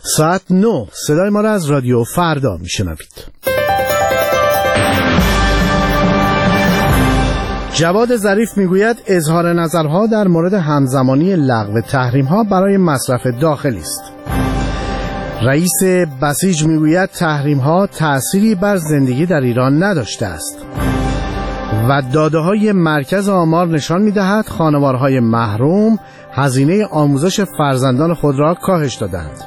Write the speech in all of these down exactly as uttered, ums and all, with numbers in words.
ساعت نه صدای ما را از رادیو فردا میشنوید. جواد ظریف میگوید اظهار نظرها در مورد همزمانی لغو تحریم‌ها برای مصرف داخلی است. رئیس بسیج میگوید تحریم‌ها تأثیری بر زندگی در ایران نداشته است. و داده‌های مرکز آمار نشان می‌دهد خانوارهای محروم هزینه آموزش فرزندان خود را کاهش دادند.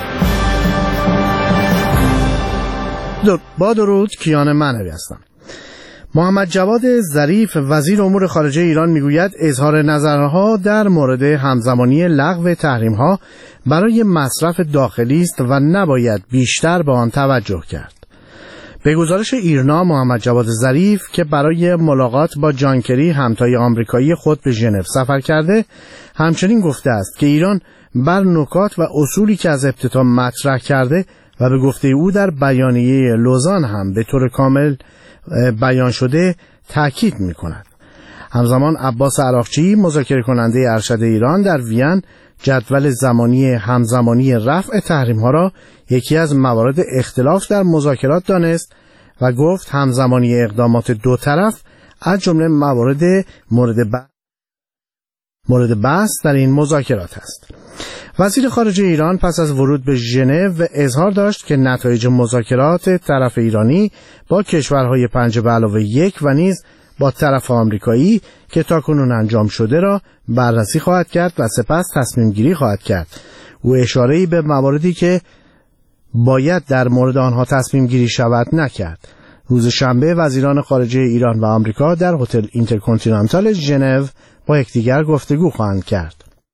با درود، کیان معنوی هستم. محمد جواد ظریف وزیر امور خارجه ایران میگوید اظهار نظرها در مورد همزمانی لغو تحریم‌ها برای مصرف داخلی است و نباید بیشتر به آن توجه کرد. به گزارش ایرنا، محمد جواد ظریف که برای ملاقات با جان کری همتای آمریکایی خود به ژنو سفر کرده، همچنین گفته است که ایران بر نکات و اصولی که از ابتدا مطرح کرده و به گفته او در بیانیه لوزان هم به طور کامل بیان شده تاکید می‌کند. همزمان عباس عراقچی مذاکره کننده ارشد ایران در وین جدول زمانی همزمانی رفع تحریم‌ها را یکی از موارد اختلاف در مذاکرات دانست و گفت همزمانی اقدامات دو طرف از جمله موارد مورد بحث مورد بحث در این مذاکرات است. وزیر خارجه ایران پس از ورود به ژنو اظهار داشت که نتایج مذاکرات طرف ایرانی با کشورهای پنج به علاوه یک و نیز با طرف آمریکایی که تاکنون انجام شده را بررسی خواهد کرد و سپس تصمیم گیری خواهد کرد. او اشاره‌ای به مواردی که باید در مورد آنها تصمیم گیری شود نکرد. روز شنبه وزیران خارجه ایران و آمریکا در هتل اینترکنتیننتال ژنو با یکدیگر گفتگو خواهند کرد.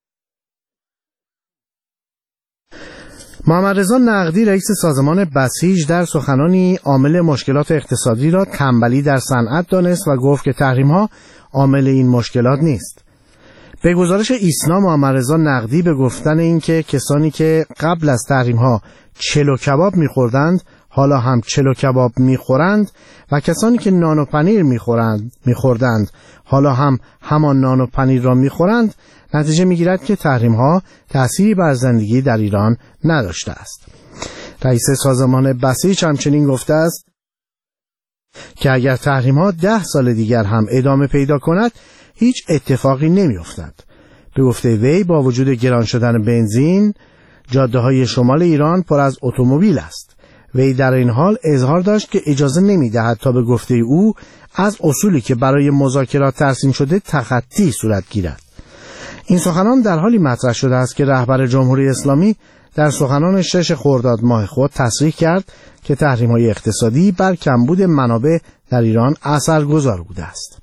محمد رضا نقدی رئیس سازمان بسیج در سخنانی عامل مشکلات اقتصادی را تنبلی در صنعت دانست و گفت که تحریم‌ها عامل این مشکلات نیست. به گزارش ایسنا، محمد رضا نقدی به گفتن اینکه کسانی که قبل از تحریم‌ها چلو کباب می‌خوردند حالا هم چلو کباب می‌خورند و کسانی که نان و پنیر می‌خورند می‌خوردند حالا هم همان نان و پنیر را می‌خورند، نتیجه می‌گیرد که تحریم‌ها تأثیری بر زندگی در ایران نداشته است. رئیس سازمان بسیج همچنین گفته است که اگر تحریم‌ها ده سال دیگر هم ادامه پیدا کند هیچ اتفاقی نمی‌افتد. به گفته وی با وجود گران شدن بنزین، جاده‌های شمال ایران پر از اتومبیل است. وی در این حال اظهار داشت که اجازه نمی‌دهد تا به گفته او از اصولی که برای مذاکرات ترسیم شده تخطی صورت گیرد. این سخنان در حالی مطرح شده است که رهبر جمهوری اسلامی در سخنان شش خرداد ماه خود تصریح کرد که تحریم‌های اقتصادی بر کمبود منابع در ایران اثرگذار بوده است.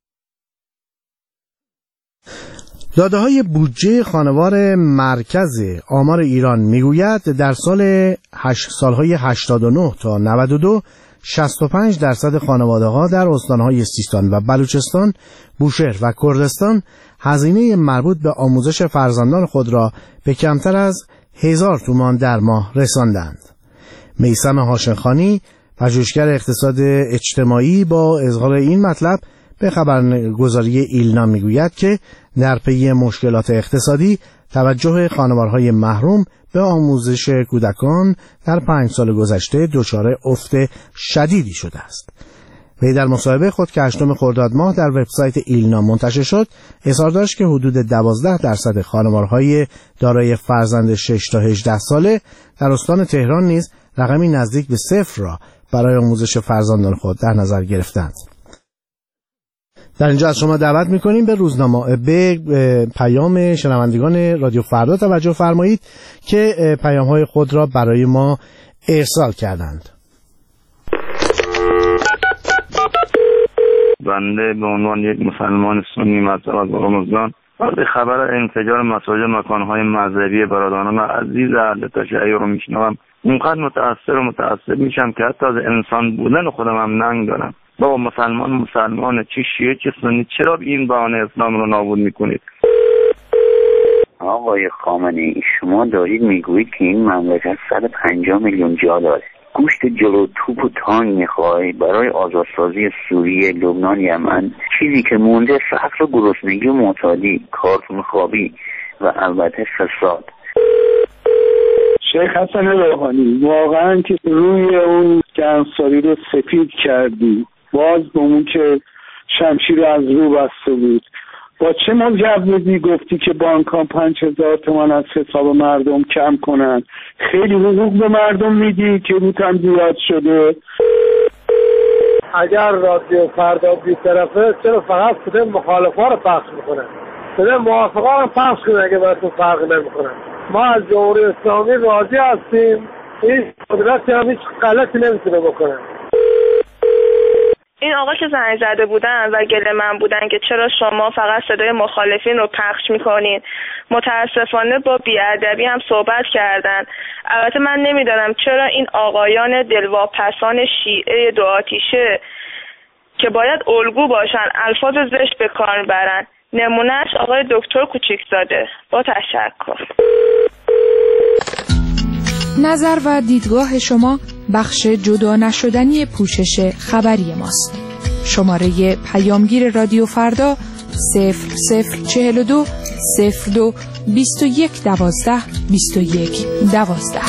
داده‌های بودجه خانوار مرکز آمار ایران میگوید در سال هشت سالهای هشتاد و نه تا نود و دو شصت و پنج درصد خانواده‌ها در استان‌های سیستان و بلوچستان، بوشهر و کردستان هزینه مربوط به آموزش فرزندان خود را به کمتر از هزار تومان در ماه رساندند. میثم هاشمخانی، پژوهشگر اقتصاد اجتماعی، با اظهار این مطلب به خبرگزاری ایلنا میگوید که در پی مشکلات اقتصادی توجه خانوارهای محروم به آموزش کودکان در پنج سال گذشته دچار افت شدیدی شده است. وی در مصاحبه خود که هشتم خرداد ماه در وبسایت ایلنا منتشر شد اظهار داشت که حدود دوازده درصد خانوارهای دارای فرزند شش تا هجده ساله در استان تهران نیز رقمی نزدیک به صفر را برای آموزش فرزندان خود در نظر گرفتند. در اینجا از شما دعوت می‌کنیم به روزنامه به پیام شنوندگان رادیو فردا توجه فرمایید که پیام‌های خود را برای ما ارسال کردند. بنده به عنوان یک مسلمان سنی مذهب از هرمزگان وقتی خبر انفجار مساجد مکان‌های مذهبی برادران عزیز اهل تشیع رو میشنوم اونقدر متأثر و متأثر میشم که حتی از انسان بودن خودم هم ننگ دارم. بابا مسلمان مسلمان چه شیعه چه سنی، چرا این بهانه اسلام رو نابود میکنید؟ آقای خامنه‌ای، شما دارید میگویید که این مملکت صد و پنجاه میلیون جا داره. گوشت جلو توپ و تانک میخوای برای آزادسازی سوریه، لبنان، یمن. چیزی که مونده فقر و گرسنگی و معتادی، کارتون خوابی و البته فساد. شیخ حسن روحانی واقعا که روی اون گرمساری رو سفید کردی، باز به اون که شمشیر از رو بسته بود، با چه مجوزی گفتی که بانک ها پنج هزار تومان از حساب مردم کم کنن؟ خیلی حقوق به مردم میدی که روت هم زیاد شده. اگر رادیو فردا بی‌طرفه چرا فقط صدای مخالفا رو پخش میکنن؟ صدای موافقا رو پخش کنن اگه براتون فرقی نمیکنن. ما از جمهوری اسلامی راضی هستیم، هیچ قدرتی هم هیچ غلطی نمیتونه بکنن. این آقا که زنگ زده بودن و گله من بودن که چرا شما فقط صدای مخالفین رو پخش میکنین، متاسفانه با بی‌ادبی هم صحبت کردن. البته من نمیدانم چرا این آقایان دلواپسان شیعه دو آتیشه که باید الگو باشن الفاظ زشت به کار برن. نمونهش آقای دکتر کوچیکزاده. با تشکر. نظر و دیدگاه شما بخش جدا نشدنی پوشش خبری ماست. شماره پیامگیر رادیو فردا صفر صفر چهل و دو صفر دو بیست و یک دوازده بیست و یک دوازده.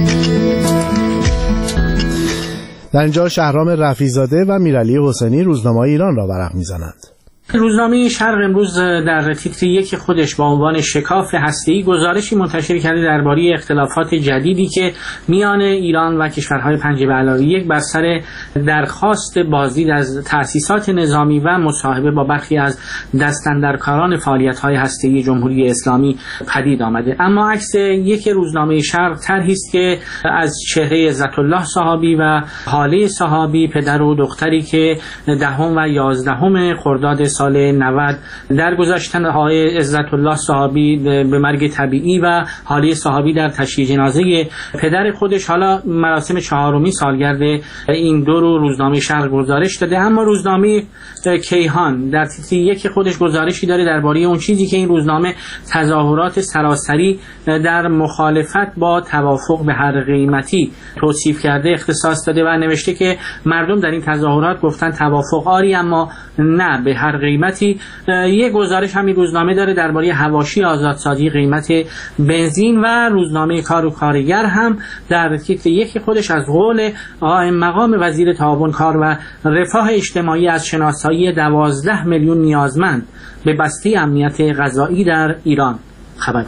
در اینجا شهرام رفیع‌زاده و میرعلی حسینی روزنامه ایران را ورق می‌زنند. روزنامه شرق امروز در تیتر یک خودش با عنوان شکاف هسته‌ای گزارشی منتشر کرده درباره اختلافات جدیدی که میان ایران و کشورهای پنج به علاوه یک بر سر درخواست بازدید از تأسیسات نظامی و مصاحبه با برخی از دستاندرکاران فعالیت‌های هسته‌ای جمهوری اسلامی پدید آمده. اما عکس یک روزنامه شرق طرحی است که از چهره عزت الله صحابی و حاله صحابی، پدر و دختری که دهم و یازدهم خرداد سال نود درگذشتن آقای عزت الله صحابی به مرگ طبیعی و حاله صحابی در تشییع جنازه پدر خودش. حالا مراسم چهارمین سالگرد این دو رو روزنامه شرق گزارش داده. اما روزنامه کیهان در تیتر یک خودش گزارشی داره درباره اون چیزی که این روزنامه تظاهرات سراسری در مخالفت با توافق به هر قیمتی توصیف کرده اختصاص داده و نوشته که مردم در این تظاهرات گفتن توافق آری اما نه به هر قیمتی. یک گزارش همین روزنامه داره درباره حواشی آزادسازی قیمت بنزین و روزنامه کار و کارگر هم در تیتر یک خودش از قول آقای مقام وزیر تعاون کار و رفاه اجتماعی از شناسایی دوازده میلیون نیازمند به بسته امنیت غذایی در ایران خبر.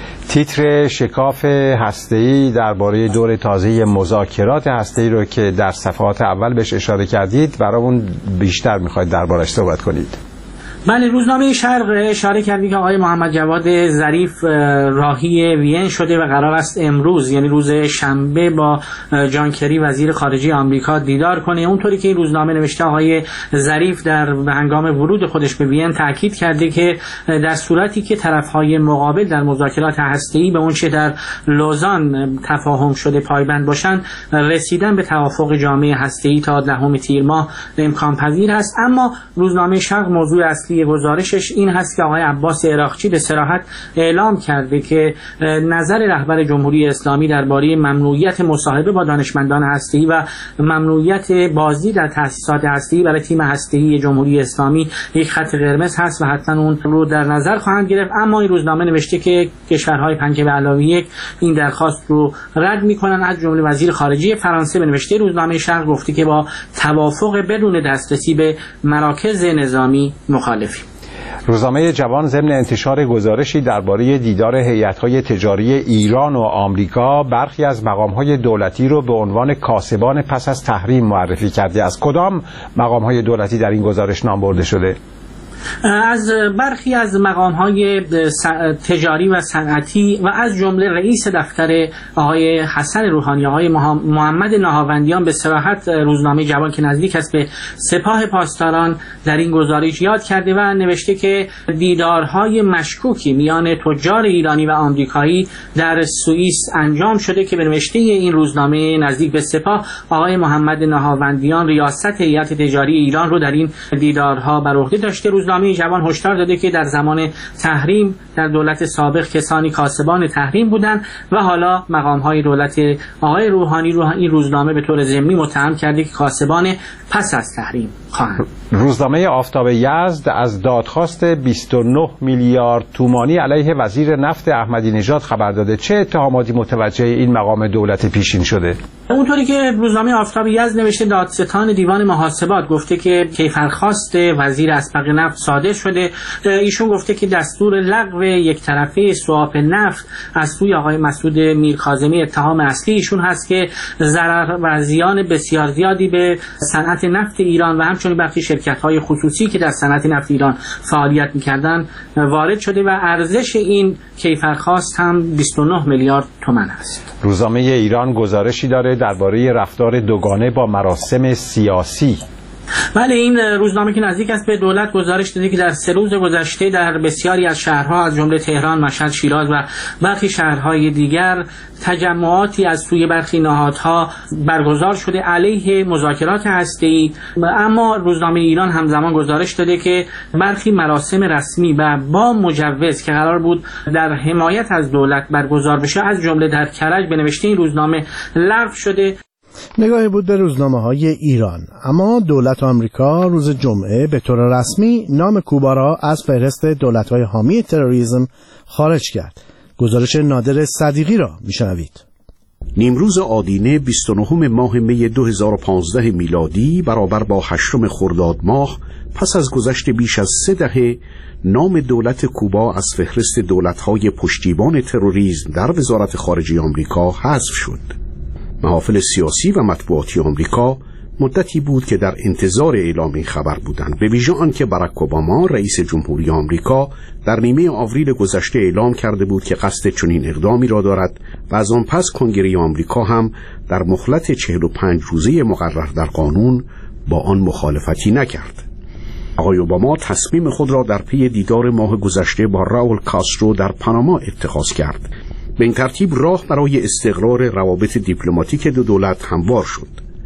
تیتر شکاف هسته‌ای درباره دور تازه مذاکرات هسته‌ای رو که در صفحات اول بهش اشاره کردید برامون بیشتر می‌خواید دربارش صحبت کنید. بله، روزنامه شرق اشاره کردی که آقای محمد جواد ظریف راهی وین شده و قرار است امروز یعنی روز شنبه با جان کری وزیر خارجه آمریکا دیدار کنه. اونطوری که این روزنامه نوشته آقای ظریف در هنگام ورود خودش به وین تاکید کرده که در صورتی که طرف‌های مقابل در مذاکرات هسته‌ای به اون چه در لوزان تفاهم شده پایبند باشند رسیدن به توافق جامع هسته‌ای تا دهم تیر ماه امکان پذیر است. اما روزنامه شرق موضوع اصلی گزارشش این هست که آقای عباس عراقچی به صراحت اعلام کرده که نظر رهبر جمهوری اسلامی درباره ممنوعیت مصاحبه با دانشمندان هسته‌ای و ممنوعیت بازدید در تأسیسات هسته‌ای برای تیم هسته‌ای جمهوری اسلامی یک خط قرمز هست و حتما اون رو در نظر خواهند گرفت. اما این روزنامه نوشته که کشورهای پنج به علاوه یک این درخواست رو رد می‌کنن. از جمله وزیر خارجه فرانسه به نوشته روزنامه شرق گفته که با توافق بدون دسترسی به مراکز نظامی مخالف. روزنامه جوان ضمن انتشار گزارشی درباره دیدار هیئت‌های تجاری ایران و آمریکا برخی از مقام‌های دولتی رو به عنوان کاسبان پس از تحریم معرفی کرده. از کدام مقام‌های دولتی در این گزارش نام برده شده؟ از برخی از مقام‌های تجاری و صنعتی و از جمله رئیس دفتر آقای حسن روحانی، آقای محمد نهاوندیان به صراحت روزنامه جوان که نزدیک است به سپاه پاسداران در این گزارش یاد کرده و نوشته که دیدارهای مشکوکی میان تجار ایرانی و آمریکایی در سوئیس انجام شده که به نوشته این روزنامه نزدیک به سپاه آقای محمد نهاوندیان ریاست هیئت تجاری ایران رو در این دیدارها بر عهده داشته. روزنامه روزنامه جوان هشدار داده که در زمان تحریم در دولت سابق کسانی کاسبان تحریم بودند و حالا مقام‌های دولت آقای روحانی رو این روزنامه به طور ضمنی متهم کرده که کاسبان پس از تحریم خواهند. روزنامه آفتاب یزد از دادخواست بیست و نه میلیارد تومانی علیه وزیر نفت احمدی نژاد خبر داده. چه اتهاماتی متوجه این مقام دولت پیشین شده؟ اونطوری که روزنامه آفتاب یزد نوشته، دادستان دیوان محاسبات گفته که کیفرخواست وزیر اسبق نفت صادر شده. ایشون گفته که دستور لغو یک طرفه سواب نفت از سوی آقای مسعود میرکاظمی اتهام اصلی ایشون هست که ضرر و زیان بسیار زیادی به صنعت نفت ایران و همچنین برخی شرکت‌های خصوصی که در صنعت نفت ایران فعالیت می‌کردند وارد شده و ارزش این کیفرخواست هم بیست و نه میلیارد تومان است. روزنامه ایران گزارشی داره درباره رفتار دوگانه با مراسم سیاسی. بله، این روزنامه که نزدیک است به دولت گزارش داده که در سه روز گذشته در بسیاری از شهرها از جمله تهران، مشهد، شیراز و برخی شهرهای دیگر تجمعاتی از سوی برخی نهادها برگزار شده علیه مذاکرات هسته‌ای، اما روزنامه ایران همزمان گزارش داده که برخی مراسم رسمی و با مجوز که قرار بود در حمایت از دولت برگزار بشه از جمله در کرج به نوشته این روزنامه لغو شده. نگاهی بود به روزنامه های ایران. اما دولت آمریکا روز جمعه به طور رسمی نام کوبا را از فهرست دولت های حامی تروریسم خارج کرد. گزارش نادر صدیقی را میشنوید. نیمروز آدینه بیست و نهم ماه می دو هزار و پانزده میلادی برابر با هشتم خرداد ماه پس از گذشت بیش از سه دهه نام دولت کوبا از فهرست دولت‌های پشتیبان تروریسم در وزارت خارجه آمریکا حذف شد. محافل سیاسی و مطبوعاتی آمریکا مدتی بود که در انتظار اعلام این خبر بودند، به ویژه آنکه باراک اوباما رئیس جمهوری آمریکا در نیمه آوریل گذشته اعلام کرده بود که قصد چنین اقدامی را دارد و از آن پس کنگره آمریکا هم در مهلت چهل و پنج روزه مقرر در قانون با آن مخالفتی نکرد. آقای اوباما تصمیم خود را در پی دیدار ماه گذشته با راول کاسترو در پاناما اتخاذ کرد. به این ترتیب راه برای استقرار روابط دیپلماتیک دو دولت هموار شد.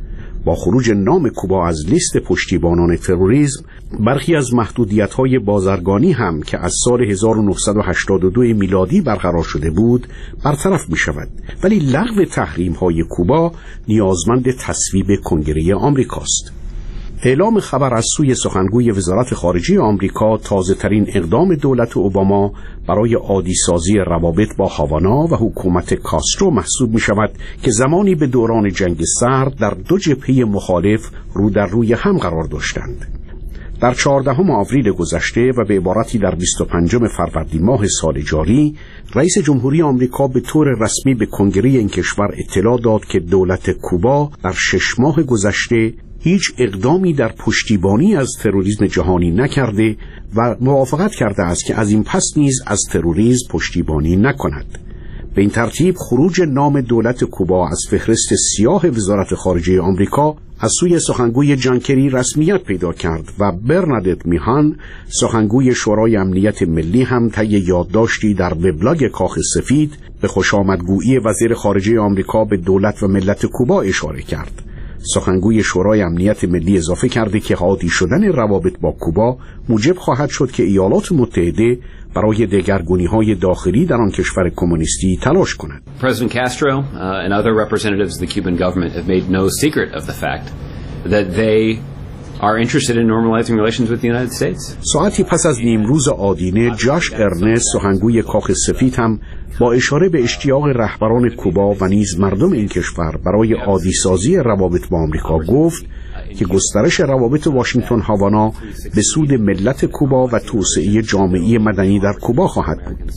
با خروج نام کوبا از لیست پشتیبانان تروریسم، برخی از محدودیت‌های بازرگانی هم که از سال هزار و نهصد و هشتاد و دو میلادی برقرار شده بود برطرف می‌شود، ولی لغو تحریم‌های کوبا نیازمند تصویب کنگره آمریکاست. اعلام خبر از سوی سخنگوی وزارت خارجه آمریکا تازه‌ترین اقدام دولت اوباما برای عادی سازی روابط با هاوانا و حکومت کاسترو محسوب می شود که زمانی به دوران جنگ سرد در دو جبهه مخالف رو در روی هم قرار داشتند. در چهاردهم آوریل گذشته و به عبارتی در بیست و پنجم فروردین ماه سال جاری، رئیس جمهوری آمریکا به طور رسمی به کنگره این کشور اطلاع داد که دولت کوبا در شش ماه گذشته هیچ اقدامی در پشتیبانی از تروریسم جهانی نکرده و موافقت کرده است که از این پس نیز از تروریسم پشتیبانی نکند. به این ترتیب خروج نام دولت کوبا از فهرست سیاه وزارت خارجه آمریکا از سوی سخنگوی جان کری رسمیت پیدا کرد و برنادت میهان، سخنگوی شورای امنیت ملی، هم طی یادداشتی در وبلاگ کاخ سفید به خوشامدگویی وزیر خارجه آمریکا به دولت و ملت کوبا اشاره کرد. سخنگوی شورای امنیت ملی اضافه کرده که عادی شدن روابط با کوبا موجب خواهد شد که ایالات متحده برای دگرگونی‌های داخلی در آن کشور کمونیستی تلاش کند. President Castro uh, and other representatives of the Cuban government have made no secret of the fact that they are interested in normalizing relations with the United States. ساعتی پس از نیمروز آدینه، جاش ارنست، سخنگوی کاخ سفید، هم با اشاره به اشتیاق رهبران کوبا و نیز مردم این کشور برای عادی سازی روابط با آمریکا گفت که گسترش روابط واشنگتن هاوانا به سود ملت کوبا و توسعه جامعه مدنی در کوبا خواهد بود.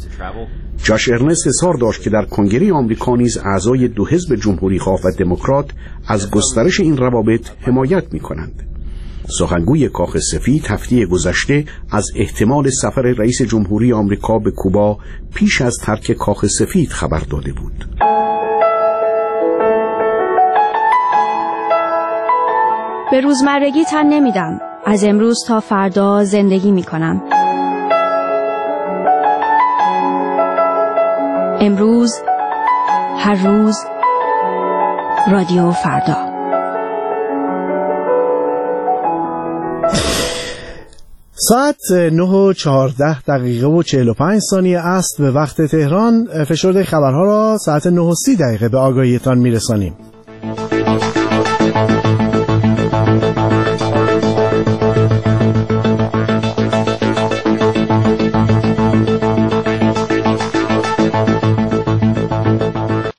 جاش ارنست اظهار داشت که در کنگره آمریکا نیز اعضای دو حزب جمهوری‌خواه و دموکرات از گسترش این روابط حمایت می‌کنند. سخنگوی کاخ سفید هفته گذشته از احتمال سفر رئیس جمهوری آمریکا به کوبا پیش از ترک کاخ سفید خبر داده بود. به روزمرگی تن نمیدم. از امروز تا فردا زندگی میکنم. امروز، هر روز، رادیو فردا. ساعت نه و چهارده دقیقه و چهل و پنج ثانیه است به وقت تهران. فشرده خبرها را ساعت نه و سی دقیقه به آگاهیتان میرسانیم.